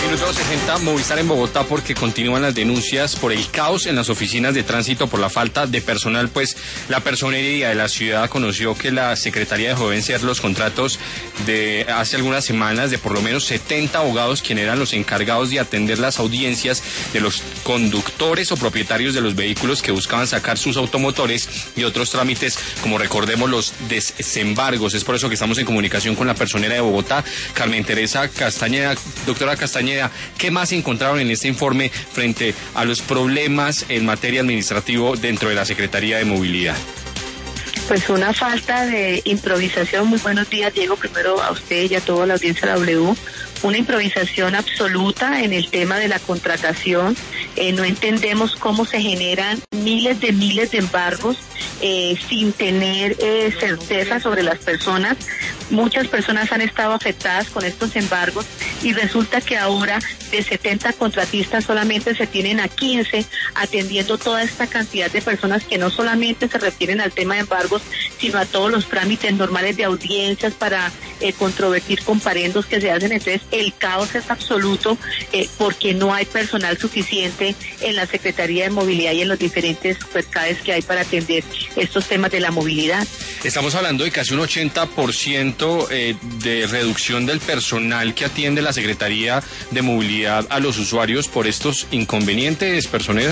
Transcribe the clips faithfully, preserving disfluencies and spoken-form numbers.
Minuto sesenta, Movistar en Bogotá, porque continúan las denuncias por el caos en las oficinas de tránsito por la falta de personal. Pues la personería de la ciudad conoció que la Secretaría dejó vencer los contratos de hace algunas semanas de por lo menos setenta abogados, quienes eran los encargados de atender las audiencias de los conductores o propietarios de los vehículos que buscaban sacar sus automotores y otros trámites, como recordemos los desembargos. Es por eso que estamos en comunicación con la personera de Bogotá, Carmen Teresa Castañeda. Doctora Castañeda, ¿qué más encontraron en este informe frente a los problemas en materia administrativa dentro de la Secretaría de Movilidad? Pues una falta de improvisación. Muy buenos días, Diego, primero a usted y a toda la audiencia de la W. Una improvisación absoluta en el tema de la contratación. Eh, no entendemos cómo se generan miles de miles de embargos eh, sin tener eh, certeza sobre las personas. Muchas personas han estado afectadas con estos embargos y resulta que ahora de setenta contratistas solamente se tienen a quince atendiendo toda esta cantidad de personas que no solamente se refieren al tema de embargos, sino a todos los trámites normales de audiencias para eh, controvertir comparendos que se hacen. Entonces el caos es absoluto eh, porque no hay personal suficiente en la Secretaría de Movilidad y en los diferentes supercades que hay para atender estos temas de la movilidad. Estamos hablando de casi un ochenta por ciento eh, de reducción del personal que atiende la Secretaría de Movilidad a los usuarios por estos inconvenientes, personera.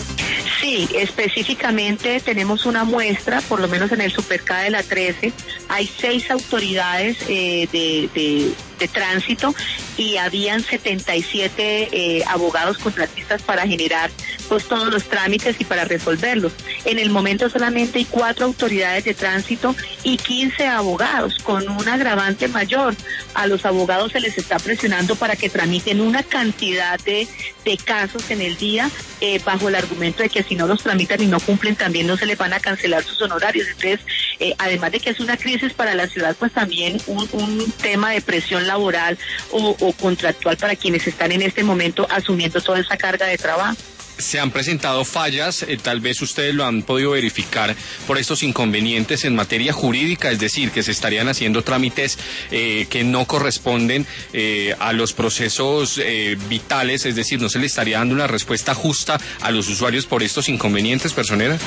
Sí, específicamente tenemos una muestra, por lo menos en el Supercade de la trece, hay seis autoridades eh, de, de, de tránsito y habían setenta y siete eh, abogados contratistas para generar pues todos los trámites y para resolverlos. En el momento solamente hay cuatro autoridades de tránsito y quince abogados, con un agravante mayor. A los abogados se les está presionando para que tramiten una cantidad de, de casos en el día eh, bajo el argumento de que si no los tramitan y no cumplen también no se les van a cancelar sus honorarios. Entonces, eh, además de que es una crisis para la ciudad, pues también un, un tema de presión laboral o, o contractual para quienes están en este momento asumiendo toda esa carga de trabajo. Se han presentado fallas, eh, tal vez ustedes lo han podido verificar, por estos inconvenientes en materia jurídica, es decir, que se estarían haciendo trámites eh, que no corresponden eh, a los procesos eh, vitales, es decir, no se le estaría dando una respuesta justa a los usuarios por estos inconvenientes, personera.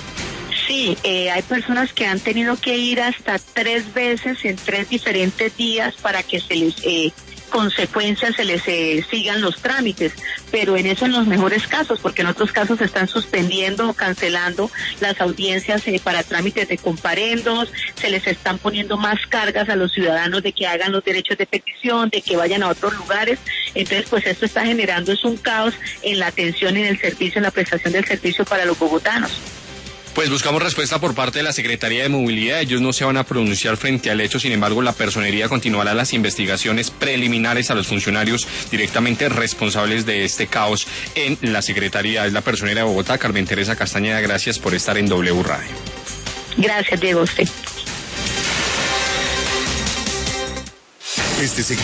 Sí, eh, hay personas que han tenido que ir hasta tres veces en tres diferentes días para que se les eh, consecuencias se les eh, sigan los trámites, pero en eso en los mejores casos, porque en otros casos se están suspendiendo o cancelando las audiencias eh, para trámites de comparendos, se les están poniendo más cargas a los ciudadanos de que hagan los derechos de petición, de que vayan a otros lugares. Entonces pues esto está generando es un caos en la atención, en el servicio, en la prestación del servicio para los bogotanos. Pues buscamos respuesta por parte de la Secretaría de Movilidad. Ellos no se van a pronunciar frente al hecho, sin embargo, la personería continuará las investigaciones preliminares a los funcionarios directamente responsables de este caos en la Secretaría. Es la personera de Bogotá, Carmen Teresa Castañeda. Gracias por estar en W Radio. Gracias, Diego. Usted. Este